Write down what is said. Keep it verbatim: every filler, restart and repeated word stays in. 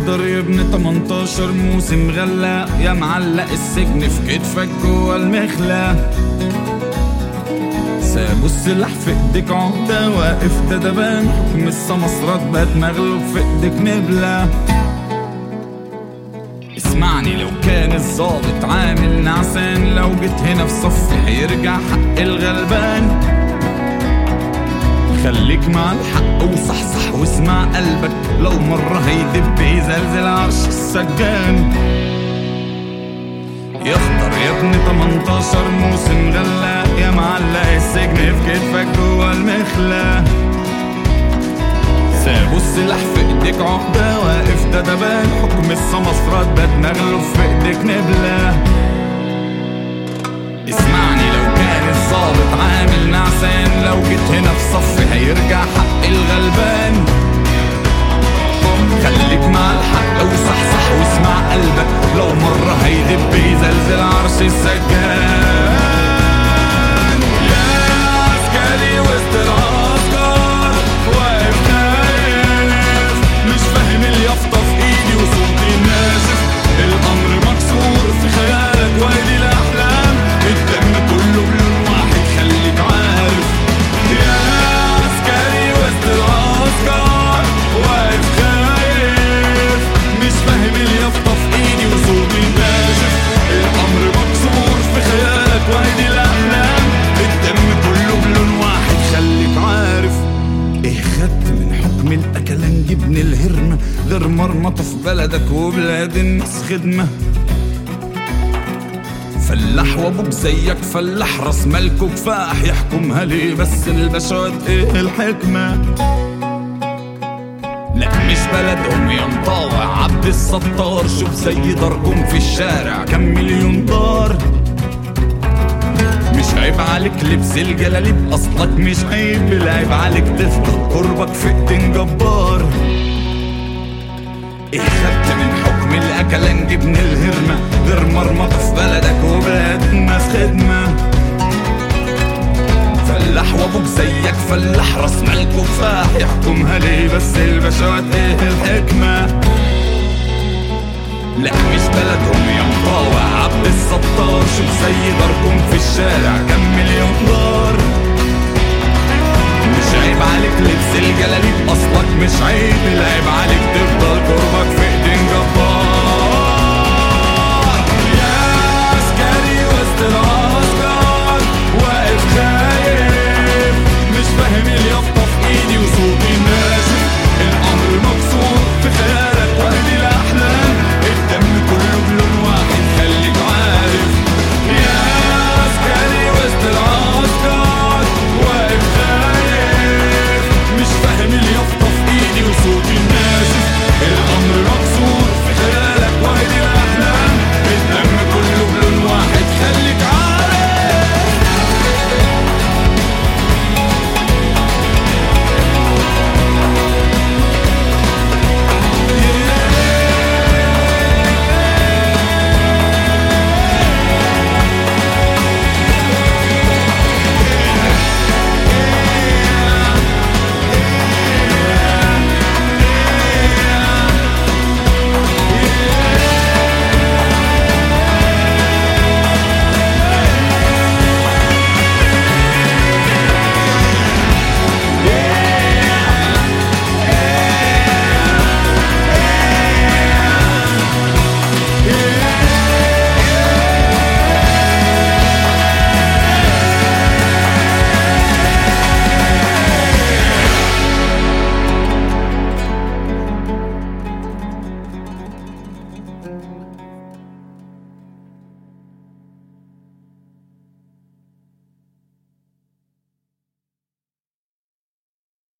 يخضر يا ابن تمنتاشر موسم غلا، يا معلق السجن في كتفك جوا المخلة. سابوا السلاح في ايديك عقدة، واقف دبان حكم السمسرات بقت مغلوب في ايديك نبلة. اسمعني لو كان الظابط عامل نعسان، لو جيت هنا في صفي هيرجع حق الغلبان. خليك مع الحق وصحصح واسمع قلبك، لو مرة هيدب يزلزل عرش السجان. يخضر يا ابن تمنتاشر موسم غلا، يا معلق السجن في كتفك جوا المخلة. سابوا السلاح في ايديك عقدة، واقف دبان حكم السمسرات بقت مغلوب في ايديك نبلة. اسمعني لو كان الظابط عامل نعسان، لو جيت هنا في صفي هيرجع حق الغلبان. خليك مع الحق وصحصح واسمع قلبك، لو مرة هيدب يزلزل عرش السجان. يا عسكري وسط العسكر واقف خايف، مش فاهم اليافطة في ايدي وصوتي ناشف. الامر مكسور في خيالك وايدي الاحلام، الدم كله بلون واحد خليك عارف. يا عسكري وسط العسكر واقف خايف، مش فاهم اليافطة في ايدي وصوتي ناشف. الامر مكسور في خيالك وايدي الاحلام، الدم كله بلون واحد خليك عارف. ايه خدت من حكم الاكلان جبن الهرمة، غير مرمطة في بلدك وبلاد الناس خدمة. فلاح وابوك زيك فلاح، راس مالكوا كفاح يحكمها ليه بس البشوات ايه الحكمة؟ لا مش بلدهم يا مطاوع عبد الستار، شوف زي ضربهم في الشارع كم مليون دار. مش عيب عليك لبس الجلاليب اصلك مش عيب، العيب عليك تفضل قربك في ايدين جبار. ايه خدت من حكم الاكلان جبن الهرمة، غير مرمطة في بلدك وبلاد الناس خدمة. فلاح وابوك زيك فلاح، راس مالكوا كفاح يحكمها ليه بس البشوات ايه الحكمة؟ لا مش بلدهم يا مطاوع عبد الستار، شوف زي ضربهم في الشارع كم مليون دار. مش عيب عليك لبس الجلاليب اصلك مش عيب، العيب عليك تفضل قربك في